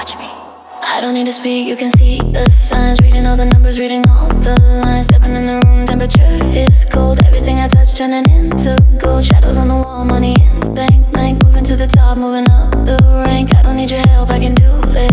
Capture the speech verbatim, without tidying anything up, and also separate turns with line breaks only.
touch me. I don't need to speak, you can see the signs. Reading all the numbers, reading all the lines. Stepping in the room, temperature is cold. Everything I touch turning into gold. Shadows on the wall, money in the bank, bank. Moving to the top, moving up the rank. I don't need your help, I can do it.